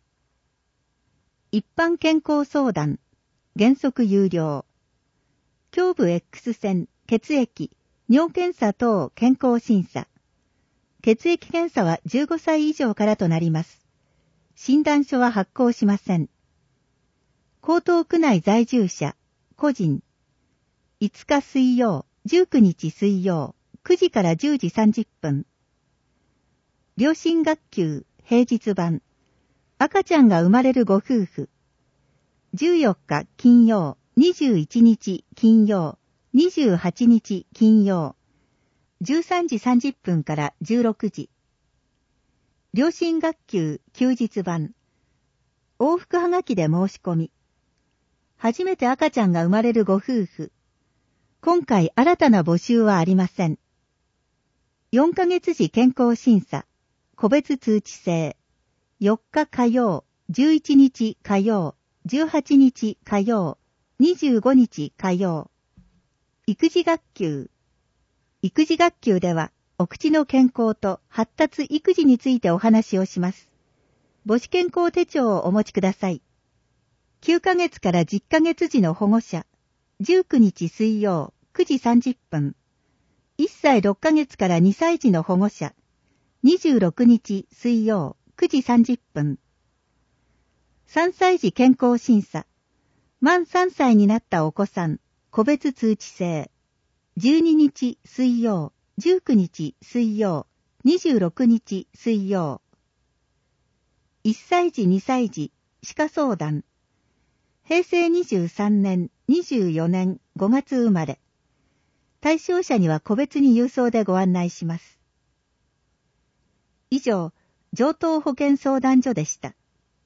一般健康相談、原則有料。胸部 X 線、血液、尿検査等健康審査。血液検査は15歳以上からとなります。診断書は発行しません。江東区内在住者、個人。5日水曜、19日水曜、9時から10時30分。両親学級、平日版。赤ちゃんが生まれるご夫婦。14日金曜、21日金曜、28日金曜。13時30分から16時。両親学級、休日版。往復はがきで申し込み。初めて赤ちゃんが生まれるご夫婦。今回新たな募集はありません。4ヶ月時健康審査。個別通知制。4日火曜、11日火曜、18日火曜、25日火曜。育児学級。育児学級では、お口の健康と発達育児についてお話をします。母子健康手帳をお持ちください。9ヶ月から10ヶ月時の保護者。19日水曜、9時30分。1歳6ヶ月から2歳児の保護者。26日水曜、9時30分。3歳児健康審査。満3歳になったお子さん、個別通知制。12日水曜、19日水曜、26日水曜。1歳児2歳児、歯科相談。平成23年、24年5月生まれ。対象者には個別に郵送でご案内します。以上、城東保健相談所でした。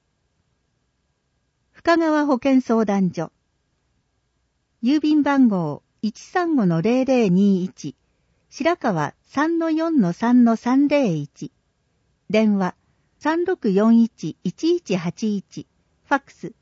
深川保健相談所。郵便番号 135-0021 白川 3-4-3-301 電話 3641-1181 ファックス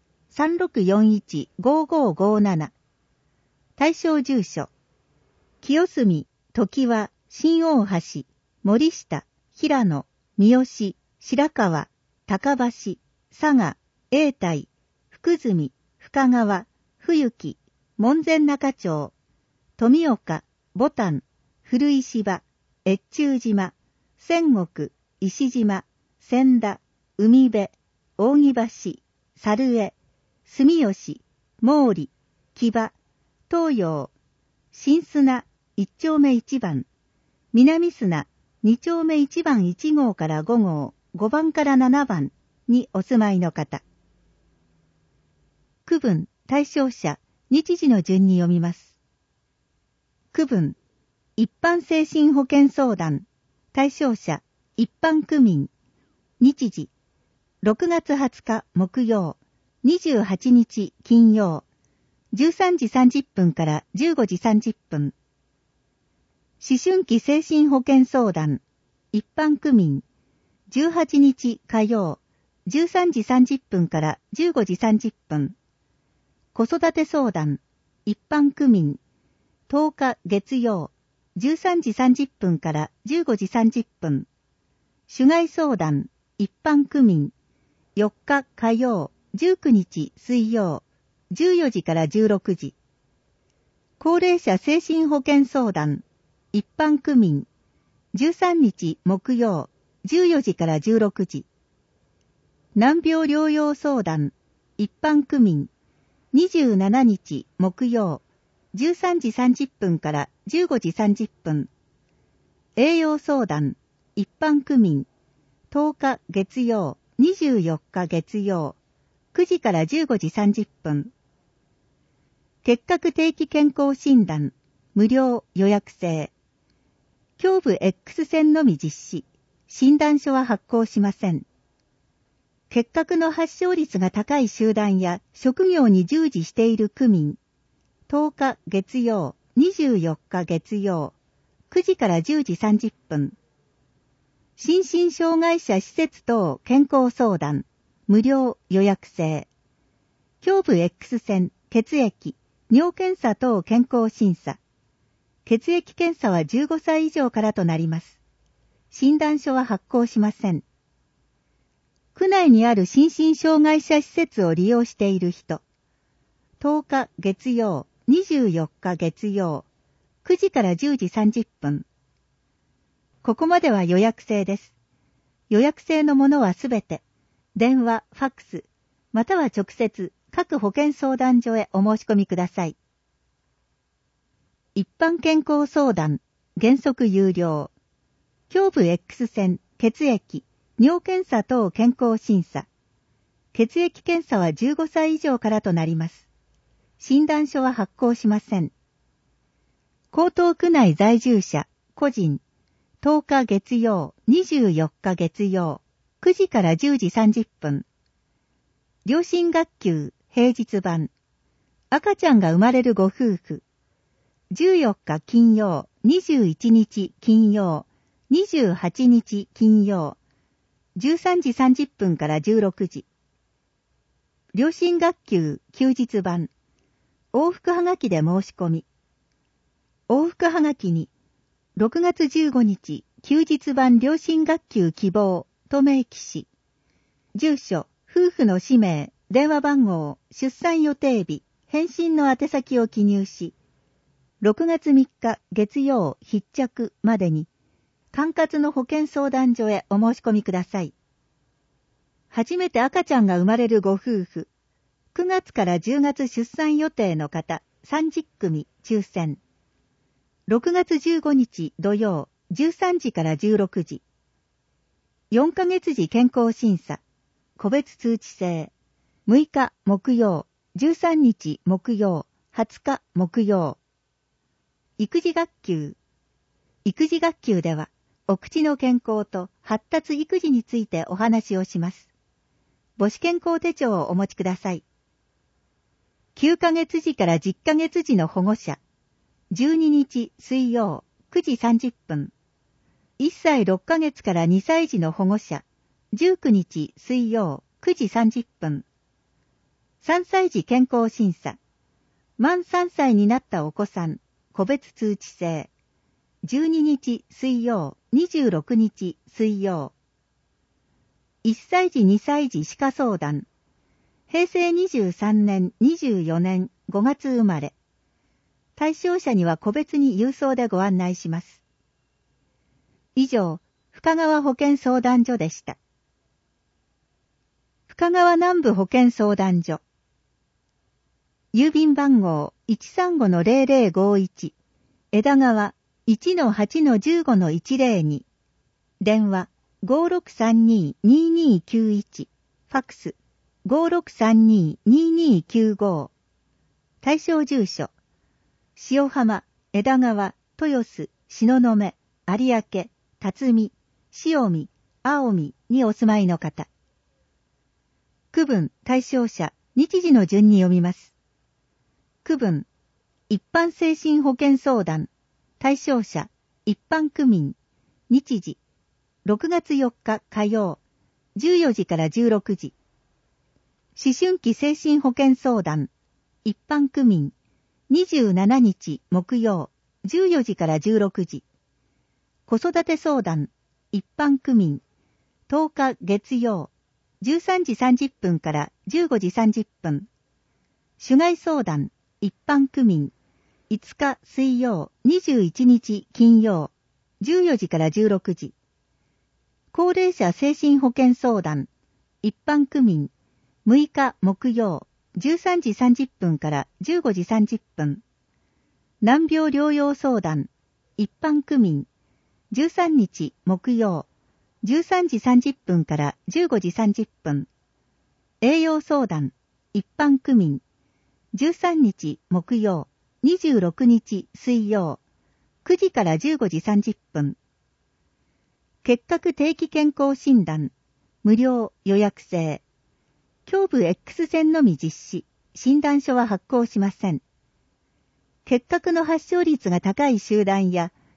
3641-5557 対象住所清澄、常盤、新大橋、森下、平野、三好、白川、高橋、佐賀、永代、福住、深川、冬木、門前仲町、富岡、牡丹、古石場、越中島、仙石、石島、千田、海辺、扇橋、猿江、住吉、毛利、木場、東洋、新砂、1丁目1番、南砂、2丁目1番1号から5号、5番から7番にお住まいの方。区分、対象者、日時の順に読みます。区分、一般精神保健相談、対象者、一般区民、日時、6月20日木曜、28日金曜、13時30分から15時30分。思春期精神保健相談、一般区民、18日火曜、13時30分から15時30分。子育て相談、一般区民、10日月曜、13時30分から15時30分。主害相談、一般区民、4日火曜、19日水曜、14時から16時。高齢者精神保健相談、一般区民、13日木曜、14時から16時。難病療養相談、一般区民、27日木曜、13時30分から15時30分。栄養相談、一般区民、10日月曜、24日月曜、9時から15時30分。結核定期健康診断、無料予約制。胸部 X 線のみ実施。診断書は発行しません。結核の発症率が高い集団や職業に従事している区民、10日月曜、24日月曜、 9時から10時30分。心身障害者施設等健康相談、無料予約制。胸部 X 線、血液、尿検査等健康審査。血液検査は15歳以上からとなります。診断書は発行しません。区内にある心身障害者施設を利用している人。10日月曜、24日月曜、9時から10時30分。ここまでは予約制です。予約制のものはすべて、電話、ファックス、または直接、各保健相談所へお申し込みください。一般健康相談、原則有料。胸部 X 線、血液、尿検査等健康審査。血液検査は15歳以上からとなります。診断書は発行しません。江東区内在住者、個人、10日月曜、24日月曜、9時から10時30分。良心学級、平日版。赤ちゃんが生まれるご夫婦。14日金曜、21日金曜、28日金曜、13時30分から16時。良心学級、休日版。往復はがきで申し込み。往復はがきに、6月15日、休日版良心学級希望と明記し、住所、夫婦の氏名、電話番号、出産予定日、返信の宛先を記入し、6月3日月曜必着までに、管轄の保健相談所へお申し込みください。初めて赤ちゃんが生まれるご夫婦、9月から10月出産予定の方、30組抽選。6月15日土曜、13時から16時。4ヶ月時健康審査、個別通知制。6日木曜、13日木曜、20日木曜。育児学級。育児学級では、お口の健康と発達育児についてお話をします。母子健康手帳をお持ちください。9ヶ月時から10ヶ月時の保護者。12日水曜9時30分。1歳6ヶ月から2歳児の保護者。19日水曜9時30分。3歳児健康審査。満3歳になったお子さん。個別通知制。12日水曜26日水曜。1歳児2歳児歯科相談。平成23年24年5月生まれ。対象者には個別に郵送でご案内します。以上、深川保健相談所でした。深川南部保健相談所。郵便番号 135-0051 枝川 1-8-15-102 電話 5632-2291 ファックス 5632-2295 対象住所塩浜、枝川、豊洲、東雲、有明、辰巳、塩見、青見にお住まいの方。区分、対象者、日時の順に読みます。区分、一般精神保健相談、対象者、一般区民、日時、6月4日火曜、14時から16時。思春期精神保健相談、一般区民、27日木曜、14時から16時。子育て相談、一般区民、10日月曜、13時30分から15時30分。主害相談、一般区民、5日水曜、21日金曜、14時から16時。高齢者精神保健相談、一般区民、6日木曜、13時30分から15時30分。難病療養相談、一般区民、13日木曜、13時30分から15時30分。栄養相談、一般区民、13日木曜、26日水曜、9時から15時30分。結核定期健康診断、無料予約制。胸部 X 線のみ実施、診断書は発行しません。結核の発症率が高い集団や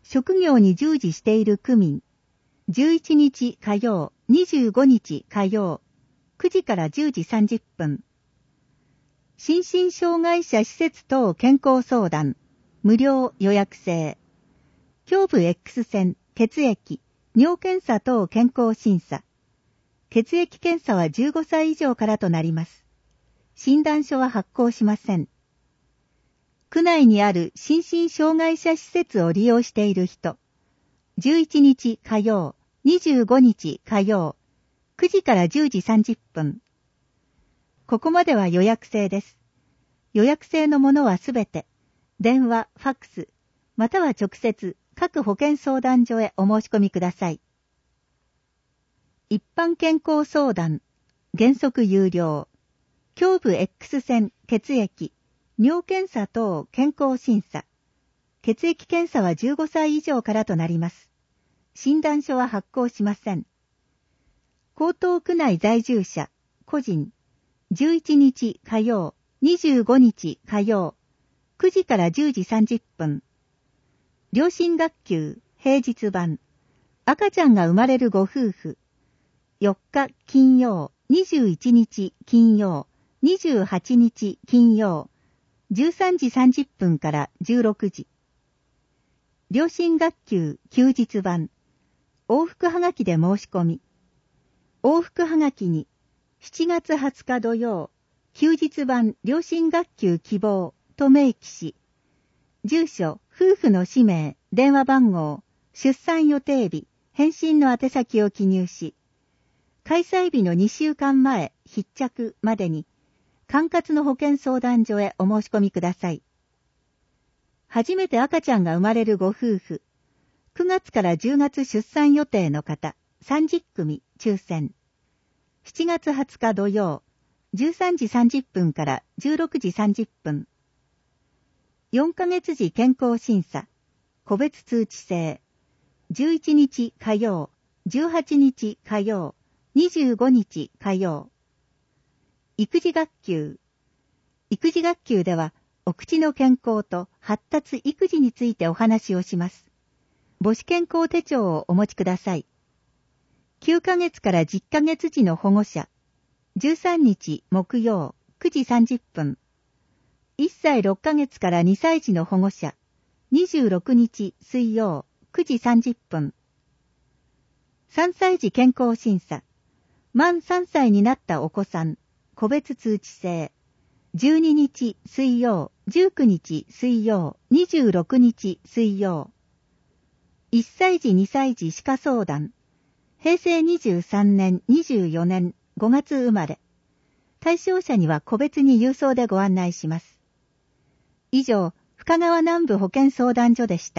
職業に従事している区民、11日火曜、25日火曜、9時から10時30分。心身障害者施設等健康相談、無料予約制。胸部 X 線、血液、尿検査等健康審査。血液検査は15歳以上からとなります。診断書は発行しません。区内にある心身障害者施設を利用している人、11日火曜、25日火曜、9時から10時30分。ここまでは予約制です。予約制のものはすべて、電話、ファックス、または直接、各保健相談所へお申し込みください。一般健康相談、原則有料。胸部 X 線、血液、尿検査等健康審査。血液検査は15歳以上からとなります。診断書は発行しません。江東区内在住者、個人、11日火曜、25日火曜、9時から10時30分。両親学級、平日版。赤ちゃんが生まれるご夫婦。4日金曜、21日金曜、28日金曜、13時30分から16時。両親学級休日版。往復はがきで申し込み。往復はがきに、7月20日土曜、休日版両親学級希望と明記し、住所、夫婦の氏名、電話番号、出産予定日、返信の宛先を記入し、開催日の2週間前、必着までに、管轄の保健相談所へお申し込みください。初めて赤ちゃんが生まれるご夫婦、9月から10月出産予定の方、30組抽選。7月20日土曜、13時30分から16時30分。4ヶ月時健康審査、個別通知制。11日火曜、18日火曜、25日火曜。育児学級。育児学級では、お口の健康と発達育児についてお話をします。母子健康手帳をお持ちください。9ヶ月から10ヶ月時の保護者。13日木曜、9時30分。1歳6ヶ月から2歳児の保護者。26日水曜、9時30分。3歳児健康審査。満3歳になったお子さん、個別通知制。12日水曜、19日水曜、26日水曜。1歳児2歳児歯科相談。平成23年24年5月生まれ。対象者には個別に郵送でご案内します。以上、深川南部保健相談所でした。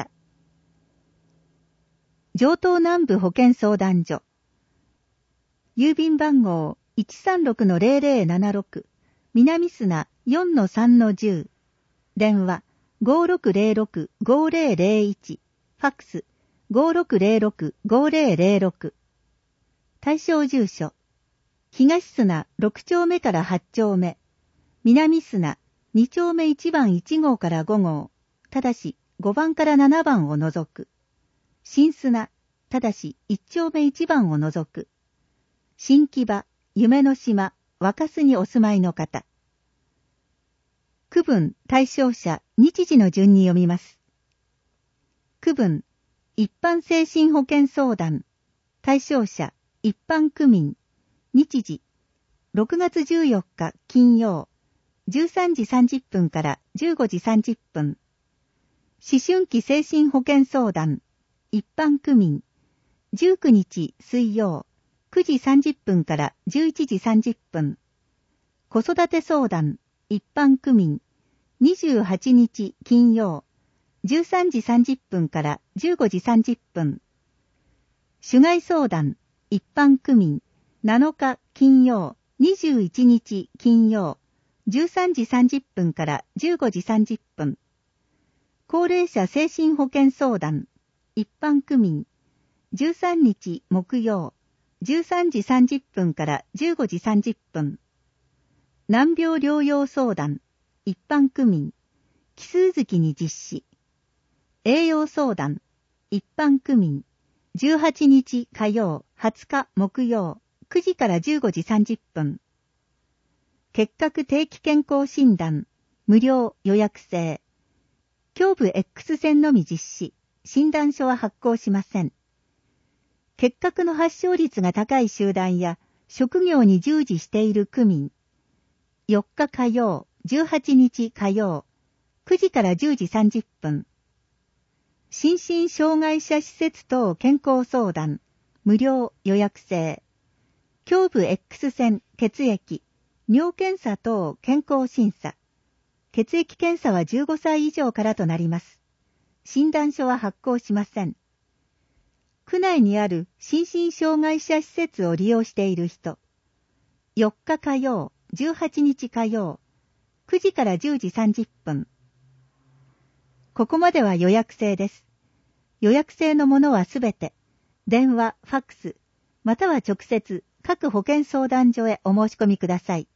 城東南部保健相談所。郵便番号 136-0076 南砂 4-3-10 電話 5606-5001 ファックス 5606-5006 対象住所東砂6丁目から8丁目南砂2丁目1番1号から5号ただし5番から7番を除く新砂ただし1丁目1番を除く新木場、夢の島、若洲にお住まいの方。区分、対象者、日時の順に読みます。区分、一般精神保健相談。対象者、一般区民。日時、6月14日金曜、13時30分から15時30分。思春期精神保健相談。一般区民。19日水曜、9時30分から11時30分。子育て相談、一般区民。28日金曜、13時30分から15時30分。種害相談、一般区民。7日金曜、21日金曜、13時30分から15時30分。高齢者精神保健相談、一般区民。13日木曜、13時30分から15時30分。難病療養相談、一般区民。奇数月に実施。栄養相談、 一般区民、18日火曜、20日木曜、9時から15時30分。結核定期健康診断、無料予約制。胸部 X 線のみ実施、診断書は発行しません。結核の発症率が高い集団や職業に従事している区民。4日火曜、18日火曜、9時から10時30分。心身障害者施設等健康相談、無料予約制。胸部 X 線、血液、尿検査等健康審査。血液検査は15歳以上からとなります。診断書は発行しません。区内にある心身障害者施設を利用している人。4日火曜、18日火曜、9時から10時30分。ここまでは予約制です。予約制のものはすべて、電話、ファックス、または直接、各保健相談所へお申し込みください。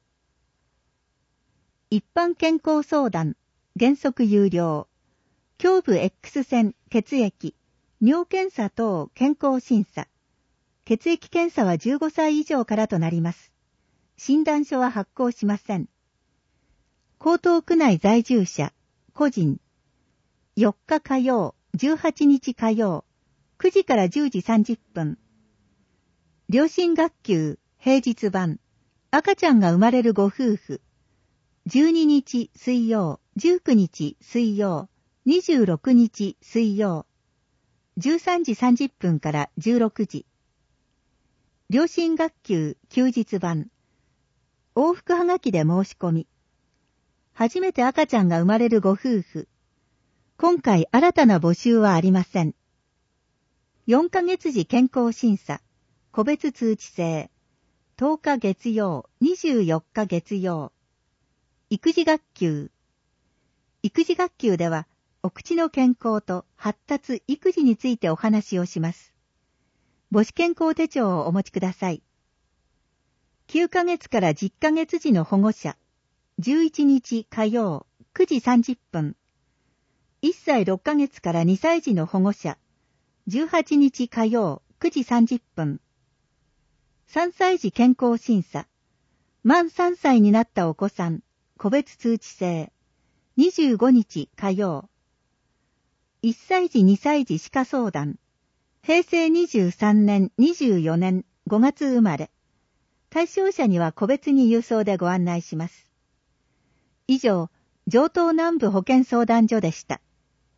一般健康相談、原則有料。胸部 X 線、血液、尿検査等健康審査。血液検査は15歳以上からとなります。診断書は発行しません。江東区内在住者、個人。4日火曜、18日火曜、9時から10時30分。両親学級、平日版。赤ちゃんが生まれるご夫婦。12日水曜、19日水曜、26日水曜。13時30分から16時。両親学級、休日版。往復はがきで申し込み。初めて赤ちゃんが生まれるご夫婦。今回新たな募集はありません。4ヶ月時健康審査。個別通知制。10日月曜、24日月曜。育児学級。育児学級では、お口の健康と発達、育児についてお話をします。母子健康手帳をお持ちください。9ヶ月から10ヶ月時の保護者。11日火曜、9時30分。1歳6ヶ月から2歳児の保護者。18日火曜、9時30分。3歳児健康審査。満3歳になったお子さん。個別通知制。25日火曜。1歳児2歳児歯科相談。平成23年24年5月生まれ。対象者には個別に郵送でご案内します。以上、城東南部保健相談所でした。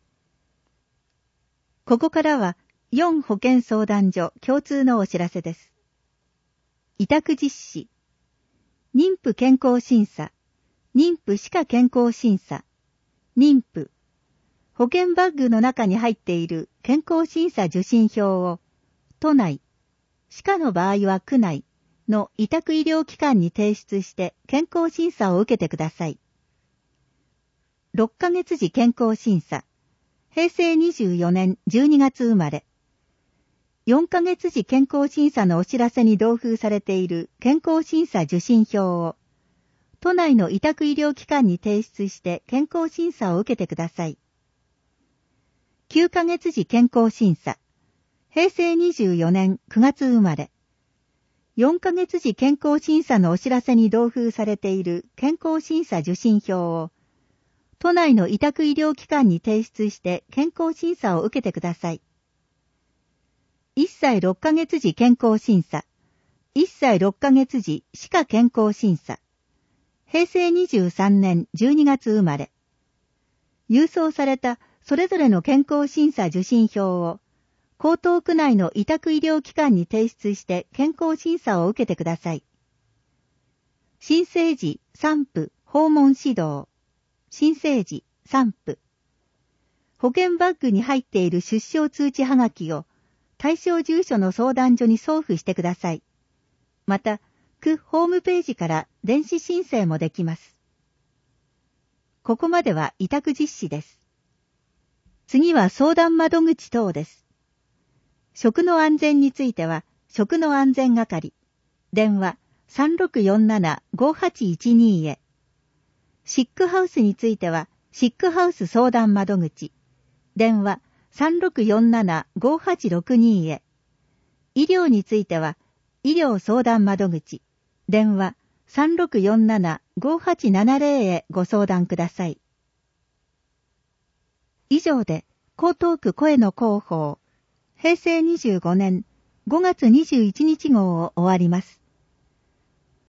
ここからは、4保健相談所共通のお知らせです。委託実施。妊婦健康審査。妊婦歯科健康審査。妊婦。保健バッグの中に入っている健康審査受診票を、都内、歯科の場合は区内の委託医療機関に提出して健康審査を受けてください。6ヶ月時健康審査。平成24年12月生まれ。4ヶ月時健康審査のお知らせに同封されている健康審査受診票を、都内の委託医療機関に提出して健康審査を受けてください。9ヶ月時健康審査。平成24年9月生まれ。4ヶ月時健康審査のお知らせに同封されている健康審査受診票を、都内の委託医療機関に提出して健康審査を受けてください。1歳6ヶ月時健康審査。1歳6ヶ月時歯科健康審査。平成23年12月生まれ。郵送されたそれぞれの健康審査受診票を、江東区内の委託医療機関に提出して健康審査を受けてください。新生児、産婦、訪問指導。新生児、産婦。保健バッグに入っている出生通知はがきを、対象住所の相談所に送付してください。また、区ホームページから電子申請もできます。ここまでは委託実施です。次は相談窓口等です。食の安全については、食の安全係。電話 3647-5812 へ。シックハウスについては、シックハウス相談窓口。電話 3647-5862へ。医療については、医療相談窓口、電話3647-5870へご相談ください。以上で、江東区声の広報、平成25年5月21日号を終わります。